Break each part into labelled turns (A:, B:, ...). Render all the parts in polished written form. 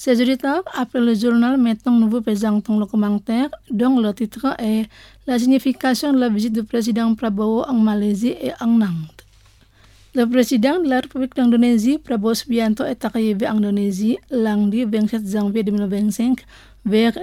A: Ces auditeurs, après le journal, maintenant nous vous présentons le commentaire dont le titre est La signification de la visite du président Prabowo en Malaisie et en Nantes. Le président de la République d'Indonésie, Prabowo Subianto, est arrivé en Indonésie lundi 27 janvier 2025 vers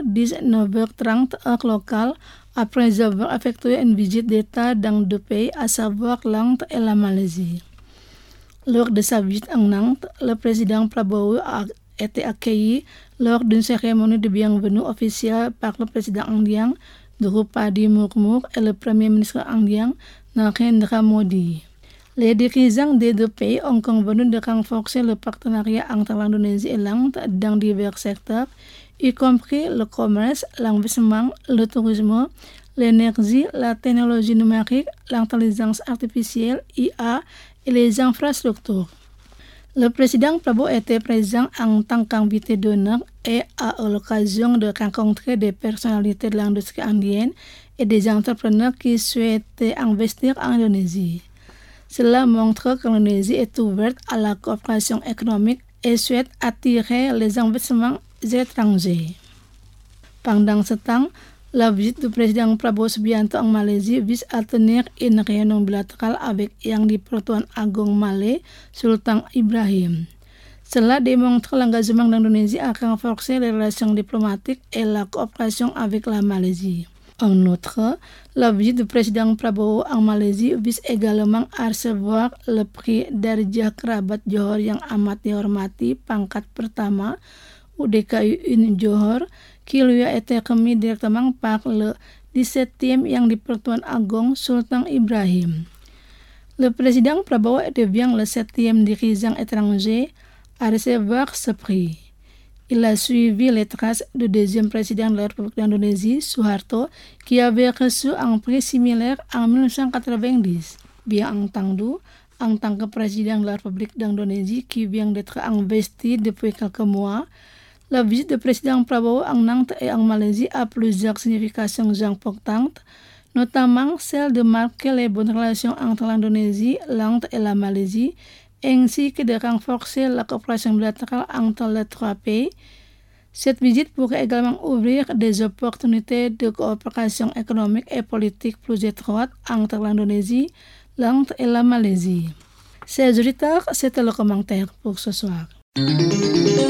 A: 19h30 heure locale après avoir effectué une visite d'État dans deux pays, à savoir l'Inde et la Malaisie. Lors de sa visite en Nantes, le président Prabowo a été accueilli lors d'une cérémonie de bienvenue officielle par le président indien Draupadi Murmu et le premier ministre indien Narendra Modi. Les dirigeants des deux pays ont convenu de renforcer le partenariat entre l'Indonésie et l'Inde dans divers secteurs, y compris le commerce, l'investissement, le tourisme, l'énergie, la technologie numérique, l'intelligence artificielle, IA et les infrastructures. Le président Prabowo était présent en tant qu'invité d'honneur et a eu l'occasion de rencontrer des personnalités de l'industrie indienne et des entrepreneurs qui souhaitaient investir en Indonésie. Cela montre que l'Indonésie est ouverte à la coopération économique et souhaite attirer les investissements étrangers. Pendant ce temps, la visite du président Prabowo Subianto en Malaisie vise à tenir une réunion bilatérale avec Yang di-Pertuan Agong Malais, Sultan Ibrahim. Cela démontre l'engagement de l'Indonésie à renforcer les relations diplomatiques et la coopération avec la Malaisie. En outre, la visite du président Prabowo en Malaisie vise également à recevoir le prix Darjah Kerabat Johor yang amat dihormati pangkat pertama UDKUN Johor qui lui a été remis directement par le 17e Yang di-Pertuan Agong Sultan Ibrahim. Le président Prabowo devient le 7e dirigeant étranger à recevoir ce prix. Il a suivi les traces du deuxième président de la République d'Indonésie, Suharto, qui avait reçu un prix similaire en 1990. Bien entendu, en tant que président de la République d'Indonésie qui vient d'être investi depuis quelques mois, la visite du président Prabowo en Nantes et en Malaisie a plusieurs significations importantes, notamment celle de marquer les bonnes relations entre l'Indonésie, l'Inde et la Malaisie, ainsi que de renforcer la coopération bilatérale entre les trois pays. Cette visite pourrait également ouvrir des opportunités de coopération économique et politique plus étroites entre l'Indonésie, l'Inde et la Malaisie. Chers auditeurs, c'était le commentaire pour ce soir.